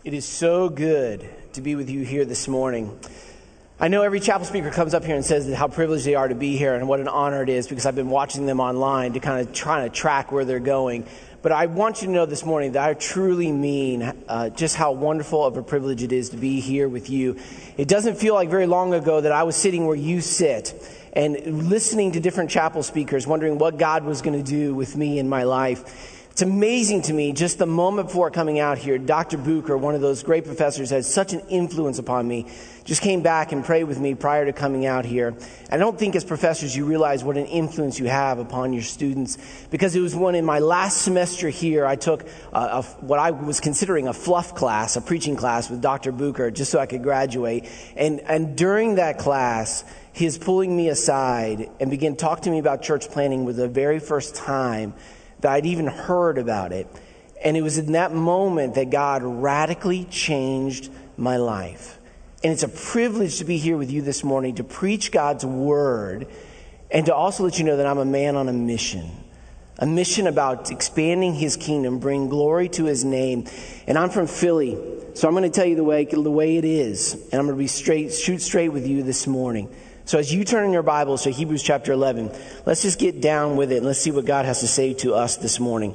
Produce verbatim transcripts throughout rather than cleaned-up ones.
It is so good to be with you here this morning. I know every chapel speaker comes up here and says that how privileged they are to be here and what an honor it is, because I've been watching them online to kind of trying to track where they're going. But I want you to know this morning that I truly mean uh, just how wonderful of a privilege it is to be here with you. It doesn't feel like very long ago that I was sitting where you sit and listening to different chapel speakers, wondering what God was going to do with me in my life. It's amazing to me, just the moment before coming out here, Doctor Bucher, one of those great professors, had such an influence upon me, just came back and prayed with me prior to coming out here. I don't think as professors you realize what an influence you have upon your students, because it was when in my last semester here I took a, a, what I was considering a fluff class, a preaching class with Doctor Bucher, just so I could graduate. And, and during that class, his pulling me aside and began talking to me about church planting was the very first time that I'd even heard about it. And it was in that moment that God radically changed my life. And it's a privilege to be here with you this morning to preach God's word and to also let you know that I'm a man on a mission. A mission about expanding his kingdom, bring glory to his name. And I'm from Philly, so I'm going to tell you the way, the way it is. And I'm going to be straight, shoot straight with you this morning. So as you turn in your Bibles to Hebrews chapter eleven, let's just get down with it and let's see what God has to say to us this morning.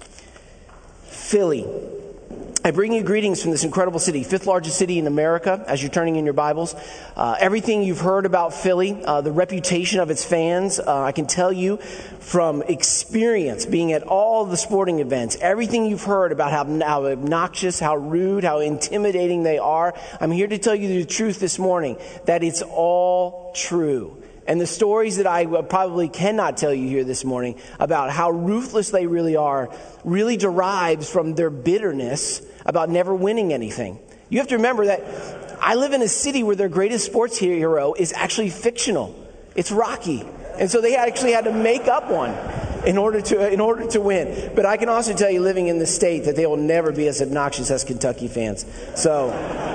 Philly. I bring you greetings from this incredible city, fifth largest city in America, as you're turning in your Bibles. Uh, everything you've heard about Philly, uh, the reputation of its fans, uh, I can tell you from experience, being at all the sporting events, everything you've heard about how, how obnoxious, how rude, how intimidating they are. I'm here to tell you the truth this morning, that it's all true. And the stories that I probably cannot tell you here this morning about how ruthless they really are really derives from their bitterness about never winning anything. You have to remember that I live in a city where their greatest sports hero is actually fictional. It's Rocky. And so they actually had to make up one in order to in order to win. But I can also tell you, living in the state, that they will never be as obnoxious as Kentucky fans. So,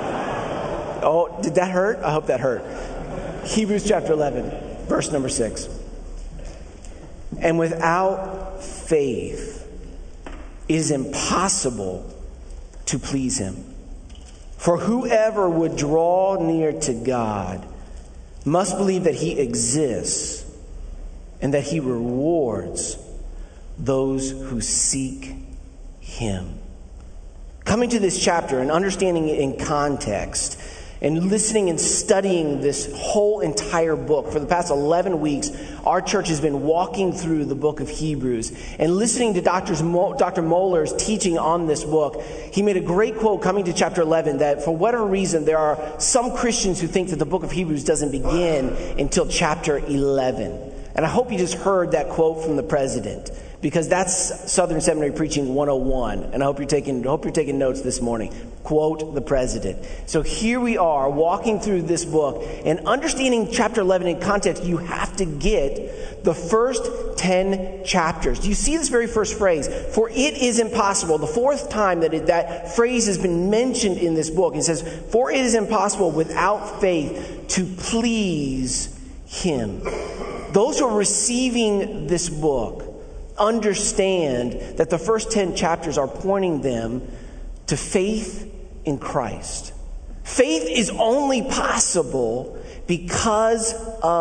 oh, did that hurt? I hope that hurt. Hebrews chapter eleven, verse number six. And without faith, it is impossible to please him. For whoever would draw near to God must believe that he exists and that he rewards those who seek him. Coming to this chapter and understanding it in context, and listening and studying this whole entire book. For the past eleven weeks, our church has been walking through the book of Hebrews and listening to Doctor Mo- Doctor Mohler's teaching on this book. He made a great quote coming to chapter eleven that for whatever reason, there are some Christians who think that the book of Hebrews doesn't begin until chapter eleven. And I hope you just heard that quote from the president, because that's Southern Seminary Preaching one oh one. And I hope you're taking, I hope you're taking notes this morning. Quote the president. So here we are walking through this book and understanding chapter eleven in context. You have to get the first ten chapters. Do you see this very first phrase? For it is impossible. The fourth time that it, that phrase has been mentioned in this book. It says, for it is impossible without faith to please him. Those who are receiving this book understand that the first ten chapters are pointing them to faith in Christ. Faith is only possible because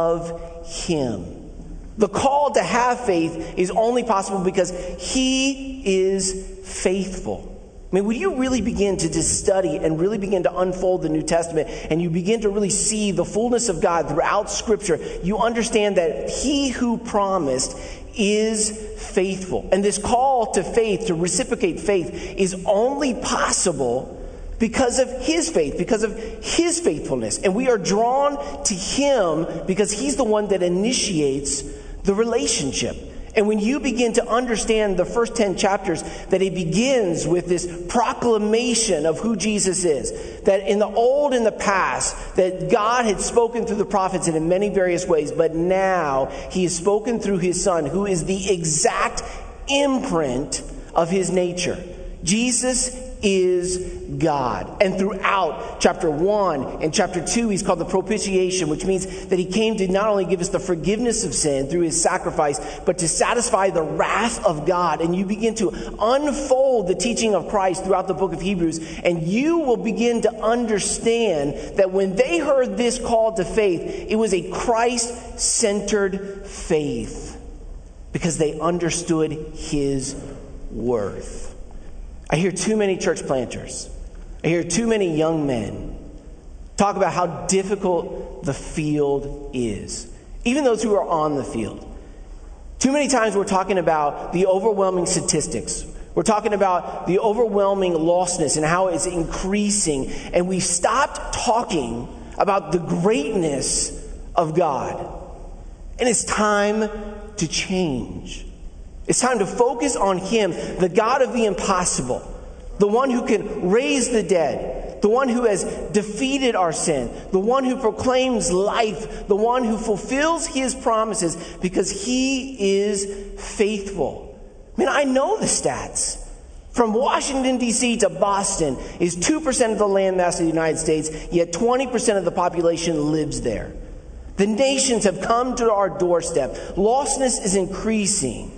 of him. The call to have faith is only possible because he is faithful. I mean, when you really begin to just study and really begin to unfold the New Testament and you begin to really see the fullness of God throughout Scripture, you understand that he who promised is faithful. And this call to faith, to reciprocate faith, is only possible because of his faith, because of his faithfulness. And we are drawn to him because he's the one that initiates the relationship. And when you begin to understand the first ten chapters, that it begins with this proclamation of who Jesus is. That in the old and the past, that God had spoken through the prophets and in many various ways, but now he has spoken through his Son, who is the exact imprint of his nature. Jesus is God. And throughout chapter one and chapter two, he's called the propitiation, which means that he came to not only give us the forgiveness of sin through his sacrifice, but to satisfy the wrath of God. And you begin to unfold the teaching of Christ throughout the book of Hebrews, and you will begin to understand that when they heard this call to faith, it was a Christ-centered faith because they understood his worth. I hear too many church planters, I hear too many young men talk about how difficult the field is, even those who are on the field. Too many times we're talking about the overwhelming statistics. We're talking about the overwhelming lostness and how it's increasing, and we've stopped talking about the greatness of God. And it's time to change. It's time to focus on him, the God of the impossible, the one who can raise the dead, the one who has defeated our sin, the one who proclaims life, the one who fulfills his promises because he is faithful. I mean, I know the stats. From Washington, D C to Boston is two percent of the landmass of the United States, yet twenty percent of the population lives there. The nations have come to our doorstep. Lostness is increasing.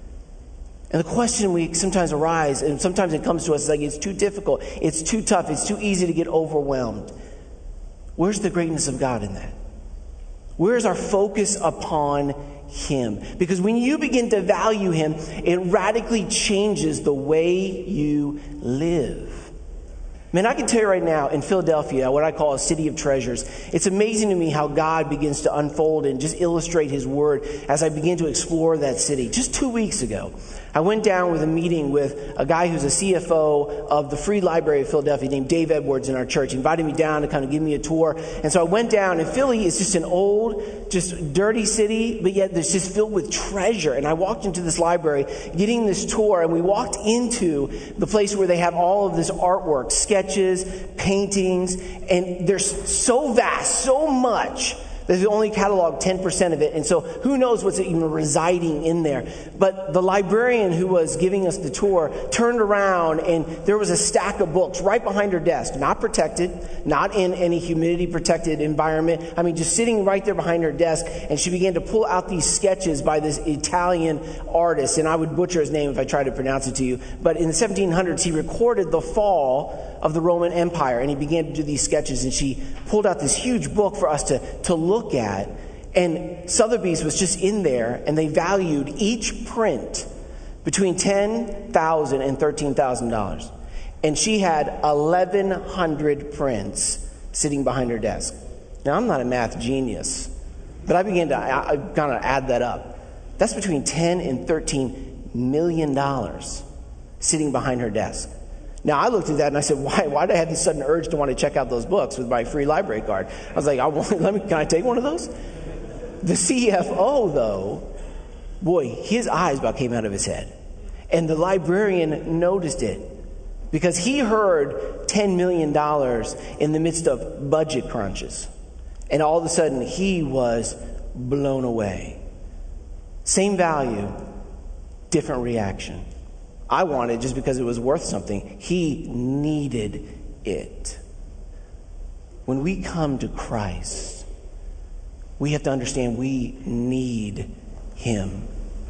And the question we sometimes arise, and sometimes it comes to us, is like, it's too difficult, it's too tough, it's too easy to get overwhelmed. Where's the greatness of God in that? Where's our focus upon him? Because when you begin to value him, it radically changes the way you live. Man, I can tell you right now, in Philadelphia, what I call a city of treasures, it's amazing to me how God begins to unfold and just illustrate his word as I begin to explore that city. Just two weeks ago, I went down with a meeting with a guy who's a C F O of the Free Library of Philadelphia named Dave Edwards in our church. He invited me down to kind of give me a tour. And so I went down, and Philly is just an old, just dirty city, but yet it's just filled with treasure. And I walked into this library getting this tour, and we walked into the place where they have all of this artwork, sketches, paintings, and they're so vast, so much, that they only catalog ten percent of it. And so who knows what's even residing in there. But the librarian who was giving us the tour turned around, and there was a stack of books right behind her desk, not protected, not in any humidity protected environment. I mean, just sitting right there behind her desk. And she began to pull out these sketches by this Italian artist, and I would butcher his name if I tried to pronounce it to you. But in the seventeen hundreds, he recorded the fall of the Roman Empire, and he began to do these sketches, and she pulled out this huge book for us to, to look at. And Sotheby's was just in there, and they valued each print between ten thousand dollars and thirteen thousand dollars. And she had eleven hundred prints sitting behind her desk. Now, I'm not a math genius, but I began to I, I kind of add that up. That's between ten and thirteen million dollars sitting behind her desk. Now, I looked at that and I said, why Why did I have this sudden urge to want to check out those books with my free library card? I was like, I want, let me, can I take one of those? The C F O, though, boy, his eyes about came out of his head. And the librarian noticed it because he heard ten million dollars in the midst of budget crunches. And all of a sudden, he was blown away. Same value, different reaction. I wanted it just because it was worth something. He needed it. When we come to Christ, we have to understand we need him.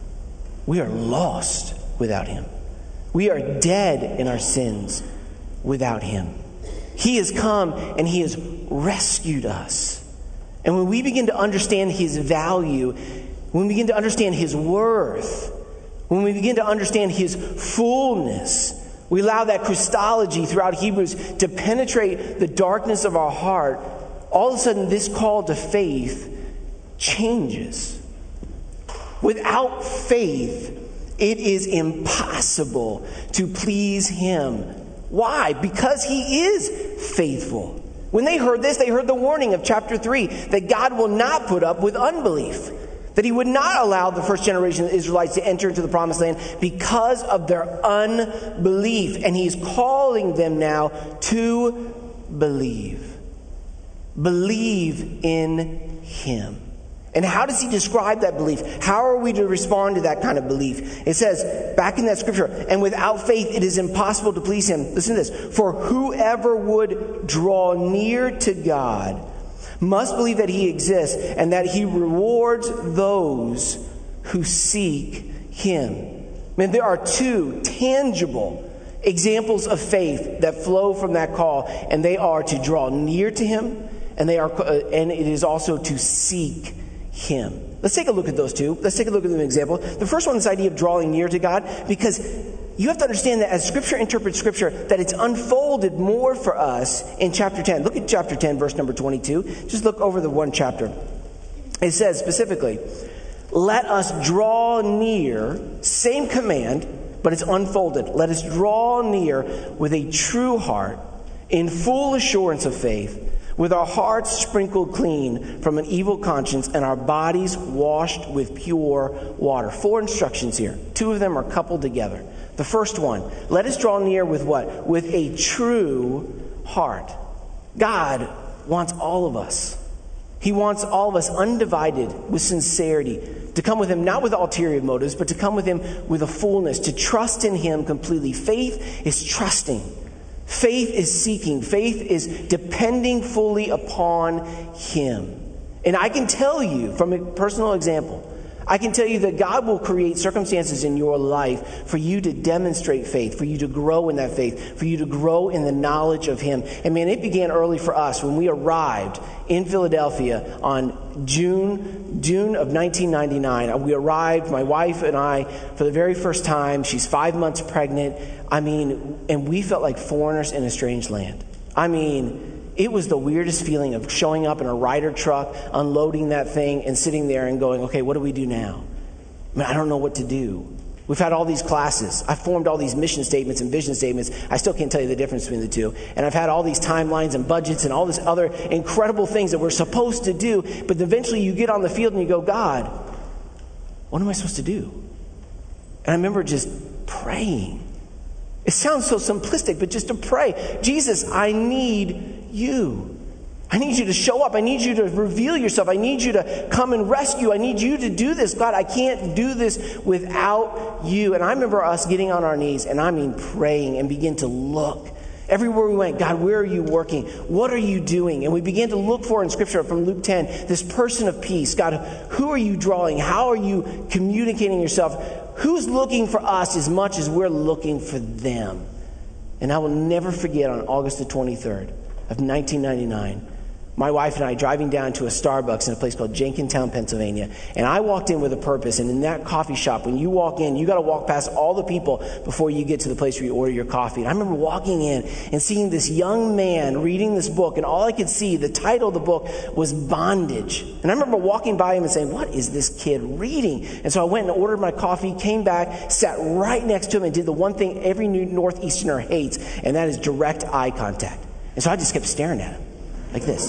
We are lost without him. We are dead in our sins without him. He has come and he has rescued us. And when we begin to understand his value, when we begin to understand his worth, when we begin to understand his fullness, we allow that Christology throughout Hebrews to penetrate the darkness of our heart. All of a sudden, this call to faith changes. Without faith, it is impossible to please him. Why? Because he is faithful. When they heard this, they heard the warning of chapter three, that God will not put up with unbelief. That he would not allow the first generation of Israelites to enter into the promised land because of their unbelief. And he's calling them now to believe. Believe in him. And how does he describe that belief? How are we to respond to that kind of belief? It says, back in that scripture, and without faith it is impossible to please him. Listen to this. For whoever would draw near to God must believe that he exists and that he rewards those who seek him. Man, there are two tangible examples of faith that flow from that call, and they are to draw near to him, and they are, uh, and it is also to seek him. Let's take a look at those two. Let's take a look at an example. The first one is this idea of drawing near to God, because you have to understand that as Scripture interprets Scripture, that it's unfolded more for us in chapter ten. Look at chapter ten, verse number twenty-two. Just look over the one chapter. It says specifically, let us draw near, same command, but it's unfolded. Let us draw near with a true heart, in full assurance of faith, with our hearts sprinkled clean from an evil conscience and our bodies washed with pure water. Four instructions here. Two of them are coupled together. The first one, let us draw near with what? With a true heart. God wants all of us. He wants all of us undivided with sincerity, to come with him not with ulterior motives, but to come with him with a fullness, to trust in him completely. Faith is trusting. Faith is seeking. Faith is depending fully upon him. And I can tell you from a personal example, I can tell you that God will create circumstances in your life for you to demonstrate faith, for you to grow in that faith, for you to grow in the knowledge of him. And man, it began early for us when we arrived in Philadelphia on June, June of nineteen ninety-nine. We arrived, my wife and I, for the very first time. She's five months pregnant. I mean, and we felt like foreigners in a strange land. I mean, it was the weirdest feeling of showing up in a Ryder truck, unloading that thing, and sitting there and going, okay, what do we do now? I mean, I don't know what to do. We've had all these classes. I've formed all these mission statements and vision statements. I still can't tell you the difference between the two. And I've had all these timelines and budgets and all this other incredible things that we're supposed to do. But eventually you get on the field and you go, God, what am I supposed to do? And I remember just praying. It sounds so simplistic, but just to pray, Jesus, I need you. I need you to show up. I need you to reveal yourself. I need you to come and rescue. I need you to do this. God, I can't do this without you. And I remember us getting on our knees, and I mean praying, and begin to look. Everywhere we went, God, where are you working? What are you doing? And we began to look for in Scripture from Luke ten, this person of peace. God, who are you drawing? How are you communicating yourself? Who's looking for us as much as we're looking for them? And I will never forget on August the twenty-third of nineteen ninety-nine, my wife and I driving down to a Starbucks in a place called Jenkintown, Pennsylvania. And I walked in with a purpose. And in that coffee shop, when you walk in, you got to walk past all the people before you get to the place where you order your coffee. And I remember walking in and seeing this young man reading this book. And all I could see, the title of the book was Bondage. And I remember walking by him and saying, what is this kid reading? And so I went and ordered my coffee, came back, sat right next to him, and did the one thing every new Northeasterner hates, and that is direct eye contact. And so I just kept staring at him. Like this.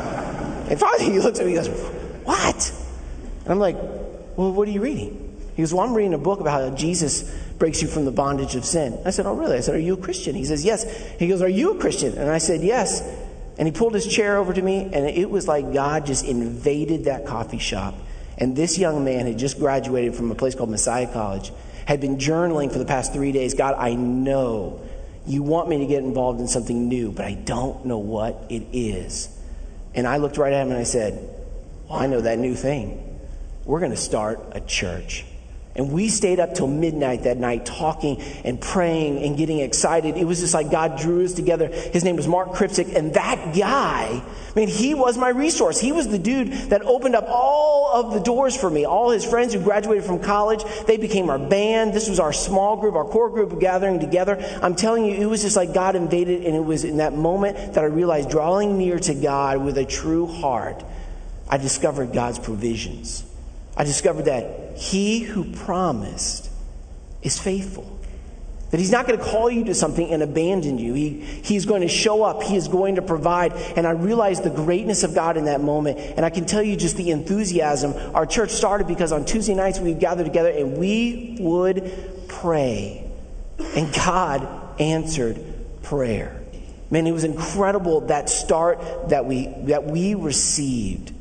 And finally he looks at me and goes, what? And I'm like, well, what are you reading? He goes, well, I'm reading a book about how Jesus breaks you from the bondage of sin. I said, oh, really? I said, are you a Christian? He says, yes. He goes, are you a Christian? And I said, yes. And he pulled his chair over to me, and it was like God just invaded that coffee shop. And this young man had just graduated from a place called Messiah College, had been journaling for the past three days. God, I know you want me to get involved in something new, but I don't know what it is. And I looked right at him and I said, well, I know that new thing. We're going to start a church. And we stayed up till midnight that night talking and praying and getting excited. It was just like God drew us together. His name was Mark Kripsick. And that guy, I mean, he was my resource. He was the dude that opened up all of the doors for me. All his friends who graduated from college, they became our band. This was our small group, our core group gathering together. I'm telling you, it was just like God invaded. And it was in that moment that I realized, drawing near to God with a true heart, I discovered God's provisions. I discovered that he who promised is faithful. That he's not going to call you to something and abandon you. He, he's going to show up. He is going to provide. And I realized the greatness of God in that moment. And I can tell you just the enthusiasm. Our church started because on Tuesday nights we would gather together and we would pray. And God answered prayer. Man, it was incredible, that start that we that we received.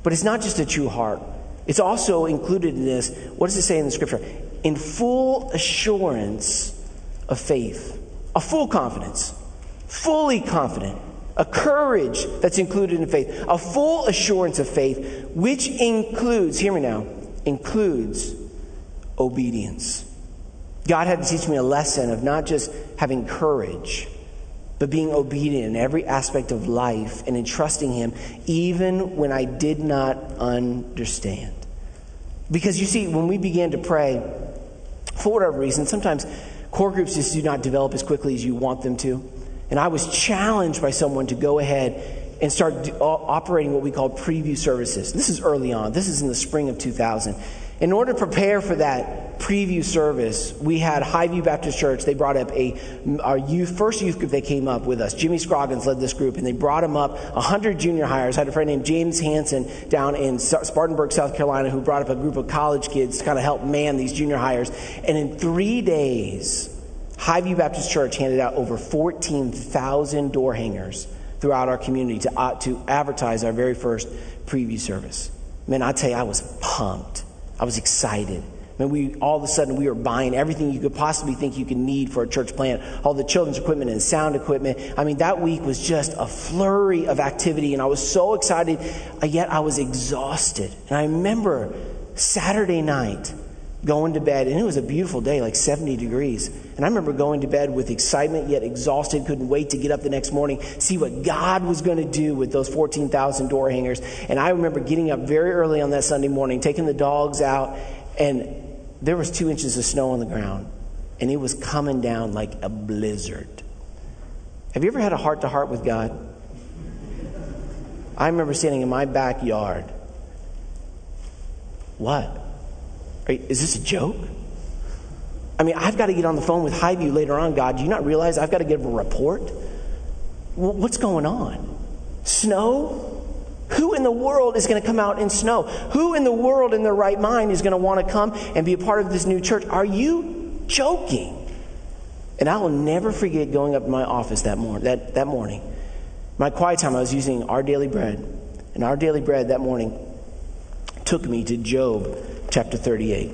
But it's not just a true heart. It's also included in this, what does it say in the scripture? In full assurance of faith. A full confidence. Fully confident. A courage that's included in faith. A full assurance of faith, which includes, hear me now, includes obedience. God had to teach me a lesson of not just having courage, but being obedient in every aspect of life and entrusting Him even when I did not understand. Because you see, when we began to pray, for whatever reason, sometimes core groups just do not develop as quickly as you want them to. And I was challenged by someone to go ahead and start operating what we call preview services. This is early on. This is in the spring of two thousand. In order to prepare for that preview service, we had Highview Baptist Church. They brought up a our youth first youth group that came up with us. Jimmy Scroggins led this group, and they brought him up one hundred junior hires. I had a friend named James Hansen down in Spartanburg, South Carolina, who brought up a group of college kids to kind of help man these junior hires. And in three days, Highview Baptist Church handed out over fourteen thousand door hangers throughout our community to uh, to advertise our very first preview service. Man, I tell you, I was pumped. I was excited. I mean, we all of a sudden we were buying everything you could possibly think you could need for a church plant, all the children's equipment and sound equipment. I mean, that week was just a flurry of activity, and I was so excited, yet I was exhausted. And I remember Saturday night going to bed, and it was a beautiful day, like seventy degrees. And I remember going to bed with excitement, yet exhausted, couldn't wait to get up the next morning, see what God was going to do with those fourteen thousand door hangers. And I remember getting up very early on that Sunday morning, taking the dogs out, and there was two inches of snow on the ground, and it was coming down like a blizzard. Have you ever had a heart-to-heart with God? I remember standing in my backyard. What? Are you, is this a joke? I mean, I've got to get on the phone with Highview later on, God. Do you not realize I've got to give a report? W- what's going on? Snow? Who in the world is going to come out in snow? Who in the world in their right mind is going to want to come and be a part of this new church? Are you joking? And I will never forget going up to my office that morning. That, that morning, my quiet time, I was using Our Daily Bread. And Our Daily Bread that morning took me to Job chapter thirty-eight.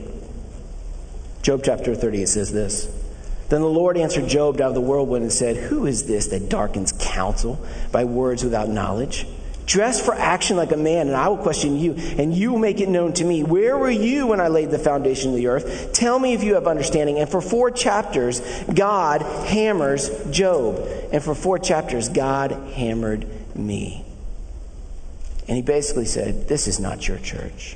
Job chapter thirty-eight says this. Then the Lord answered Job out of the whirlwind and said, who is this that darkens counsel by words without knowledge? Dress for action like a man, and I will question you, and you will make it known to me. Where were you when I laid the foundation of the earth? Tell me if you have understanding. And for four chapters, God hammers Job. And for four chapters, God hammered me. And he basically said, this is not your church.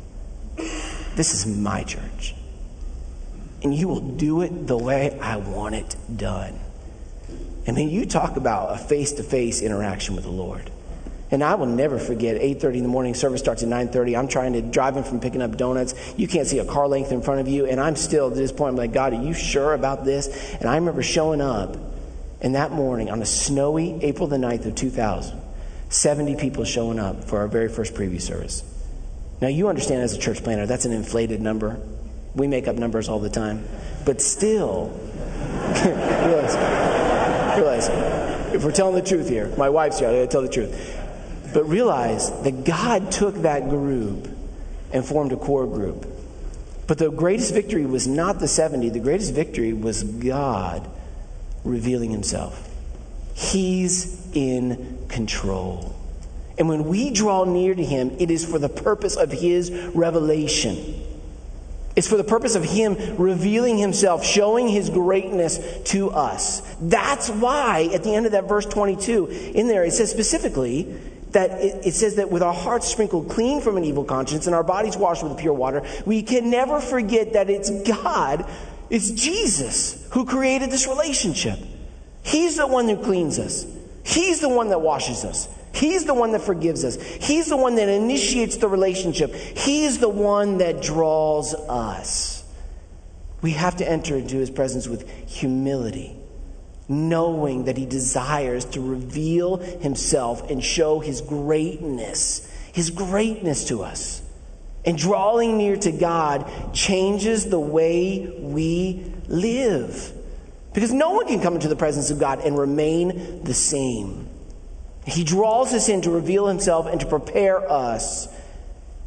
This is my church. And you will do it the way I want it done. I mean, you talk about a face-to-face interaction with the Lord. And I will never forget, eight thirty in the morning, service starts at nine thirty. I'm trying to drive in from picking up donuts. You can't see a car length in front of you. And I'm still, at this point, I'm like, God, are you sure about this? And I remember showing up, and that morning, on a snowy April the ninth of two thousand, seventy people showing up for our very first preview service. Now, you understand as a church planner, that's an inflated number. We make up numbers all the time. But still, realize, realize, if we're telling the truth here, my wife's here, I gotta tell the truth. But realize that God took that group and formed a core group. But the greatest victory was not the seventy. The greatest victory was God revealing himself. He's in control. And when we draw near to him, it is for the purpose of his revelation. It's for the purpose of him revealing himself, showing his greatness to us. That's why at the end of that verse twenty-two, in there, it says specifically that it, it says that with our hearts sprinkled clean from an evil conscience and our bodies washed with pure water, we can never forget that it's God, it's Jesus who created this relationship. He's the one who cleans us. He's the one that washes us. He's the one that forgives us. He's the one that initiates the relationship. He's the one that draws us. We have to enter into his presence with humility, knowing that he desires to reveal himself and show his greatness, his greatness to us. And drawing near to God changes the way we live. Because no one can come into the presence of God and remain the same. He draws us in to reveal himself and to prepare us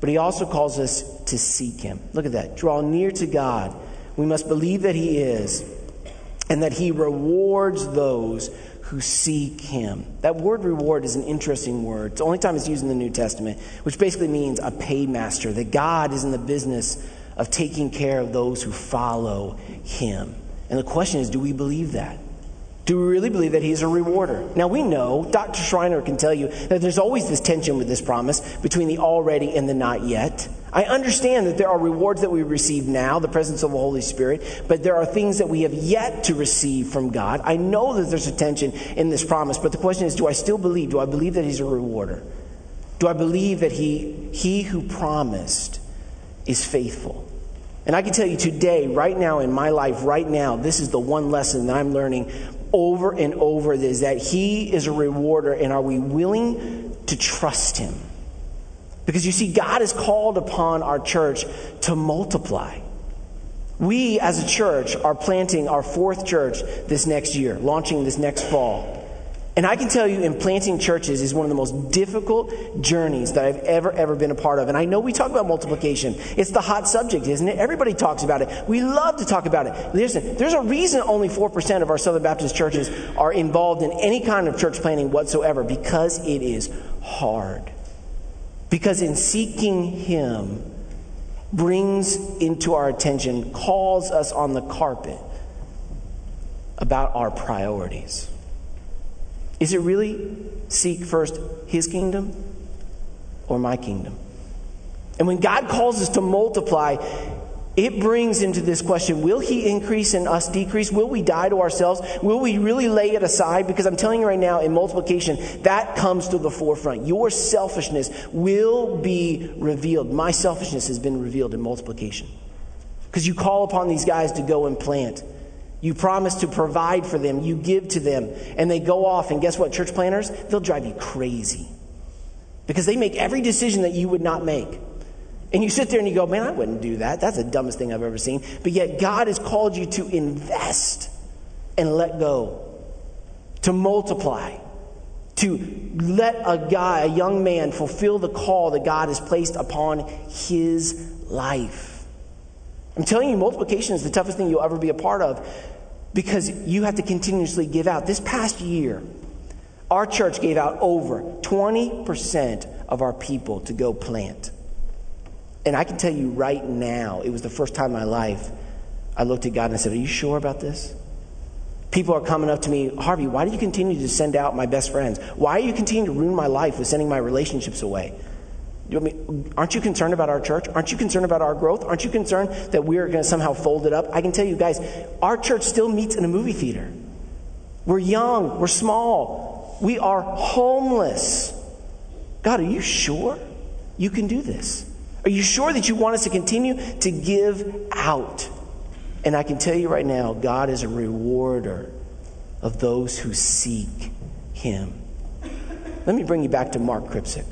but he also calls us to seek him. Look at that. Draw near to God. We must believe that he is, and that he rewards those who seek him. That word reward is an interesting word. It's the only time it's used in the New Testament, which basically means a paymaster, that God is in the business of taking care of those who follow him. And the question is, do we believe that? Do we really believe that he's a rewarder? Now we know, Doctor Schreiner can tell you, that there's always this tension with this promise between the already and the not yet. I understand that there are rewards that we receive now, the presence of the Holy Spirit, but there are things that we have yet to receive from God. I know that there's a tension in this promise, but the question is, do I still believe? Do I believe that he's a rewarder? Do I believe that he, he who promised is faithful? And I can tell you today, right now in my life, right now, this is the one lesson that I'm learning over and over, is that he is a rewarder, and are we willing to trust him? Because you see, God has called upon our church to multiply. We as a church are planting our fourth church this next year, launching this next fall. And I can tell you, in planting churches is one of the most difficult journeys that I've ever, ever been a part of. And I know we talk about multiplication. It's the hot subject, isn't it? Everybody talks about it. We love to talk about it. Listen, there's a reason only four percent of our Southern Baptist churches are involved in any kind of church planting whatsoever, because it is hard. Because in seeking him brings into our attention, calls us on the carpet about our priorities. Is it really seek first his kingdom or my kingdom? And when God calls us to multiply, it brings into this question, will he increase and us decrease? Will we die to ourselves? Will we really lay it aside? Because I'm telling you right now, in multiplication, that comes to the forefront. Your selfishness will be revealed. My selfishness has been revealed in multiplication. Because you call upon these guys to go and plant. You promise to provide for them. You give to them. And they go off. And guess what, church planners? They'll drive you crazy. Because they make every decision that you would not make. And you sit there and you go, man, I wouldn't do that. That's the dumbest thing I've ever seen. But yet God has called you to invest and let go. To multiply. To let a guy, a young man, fulfill the call that God has placed upon his life. I'm telling you, multiplication is the toughest thing you'll ever be a part of, because you have to continuously give out. This past year, our church gave out over twenty percent of our people to go plant. And I can tell you right now, it was the first time in my life I looked at God and I said, are you sure about this? People are coming up to me, Harvey, why do you continue to send out my best friends? Why are you continuing to ruin my life with sending my relationships away? You know, I mean, aren't you concerned about our church? Aren't you concerned about our growth? Aren't you concerned that we're going to somehow fold it up? I can tell you guys, our church still meets in a movie theater. We're young. We're small. We are homeless. God, are you sure you can do this? Are you sure that you want us to continue to give out? And I can tell you right now, God is a rewarder of those who seek him. Let me bring you back to Mark Kripsick.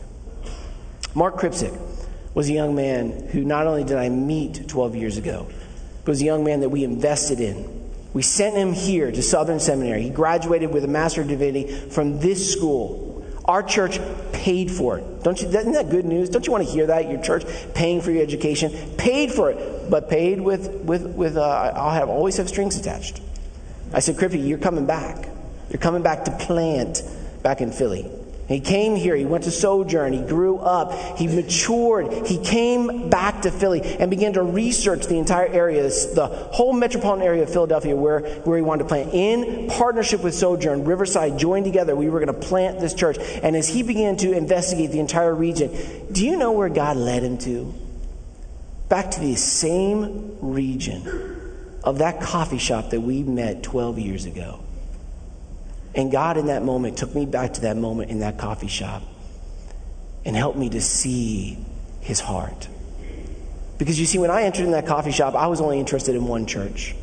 Mark Kripsick was a young man who not only did I meet twelve years ago, but was a young man that we invested in. We sent him here to Southern Seminary. He graduated with a Master of Divinity from this school. Our church paid for it. Don't you? Isn't that good news? Don't you want to hear that? Your church paying for your education, paid for it, but paid with with with. Uh, I'll have always have strings attached. I said, Krippy, you're coming back. You're coming back to plant back in Philly. He came here. He went to Sojourn. He grew up. He matured. He came back to Philly and began to research the entire area, the whole metropolitan area of Philadelphia where, where he wanted to plant. In partnership with Sojourn, Riverside joined together. We were going to plant this church. And as he began to investigate the entire region, do you know where God led him to? Back to the same region of that coffee shop that we met twelve years ago. And God in that moment took me back to that moment in that coffee shop and helped me to see his heart. Because you see, when I entered in that coffee shop, I was only interested in one church.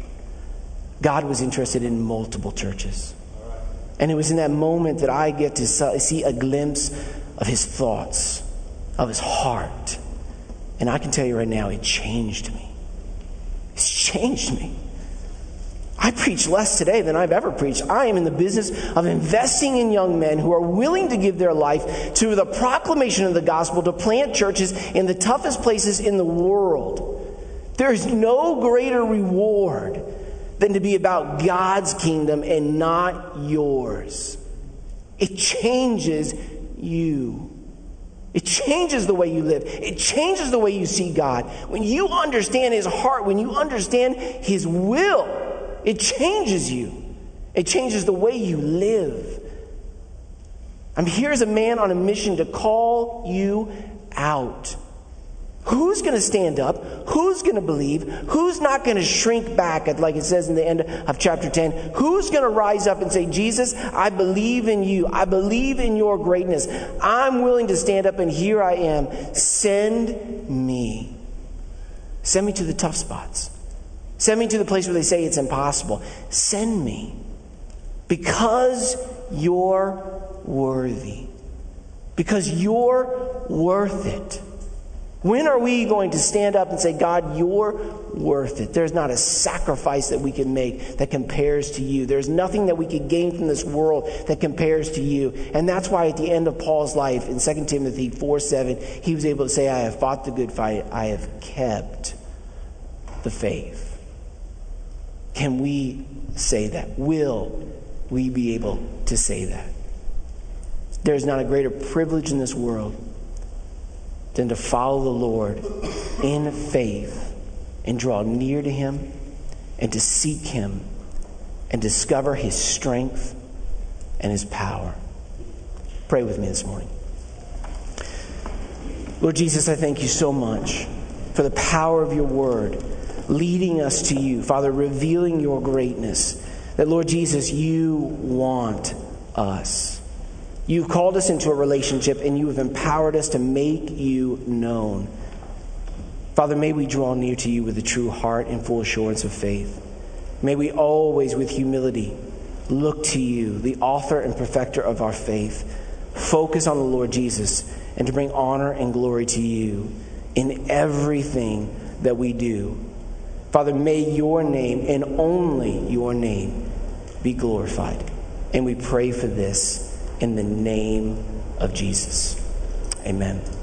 God was interested in multiple churches. And it was in that moment that I get to see a glimpse of his thoughts, of his heart. And I can tell you right now, it changed me. It's changed me. I preach less today than I've ever preached. I am in the business of investing in young men who are willing to give their life to the proclamation of the gospel, to plant churches in the toughest places in the world. There is no greater reward than to be about God's kingdom and not yours. It changes you. It changes the way you live. It changes the way you see God. When you understand His heart, when you understand His will, it changes you. It changes the way you live. I'm here as a man on a mission to call you out. Who's going to stand up? Who's going to believe? Who's not going to shrink back, at, like it says in the end of chapter ten? Who's going to rise up and say, Jesus, I believe in you. I believe in your greatness. I'm willing to stand up, and here I am. Send me. Send me to the tough spots. Send me to the place where they say it's impossible. Send me. Because you're worthy. Because you're worth it. When are we going to stand up and say, God, you're worth it? There's not a sacrifice that we can make that compares to you. There's nothing that we can gain from this world that compares to you. And that's why at the end of Paul's life, in Second Timothy four seven, he was able to say, I have fought the good fight. I have kept the faith. Can we say that? Will we be able to say that? There's not a greater privilege in this world than to follow the Lord in faith and draw near to Him and to seek Him and discover His strength and His power. Pray with me this morning. Lord Jesus, I thank you so much for the power of your word, leading us to you, Father, revealing your greatness. That, Lord Jesus, you want us. You've called us into a relationship, and you have empowered us to make you known. Father, may we draw near to you with a true heart and full assurance of faith. May we always, with humility, look to you, the author and perfecter of our faith. Focus on the Lord Jesus, and to bring honor and glory to you in everything that we do. Father, may your name and only your name be glorified. And we pray for this in the name of Jesus. Amen.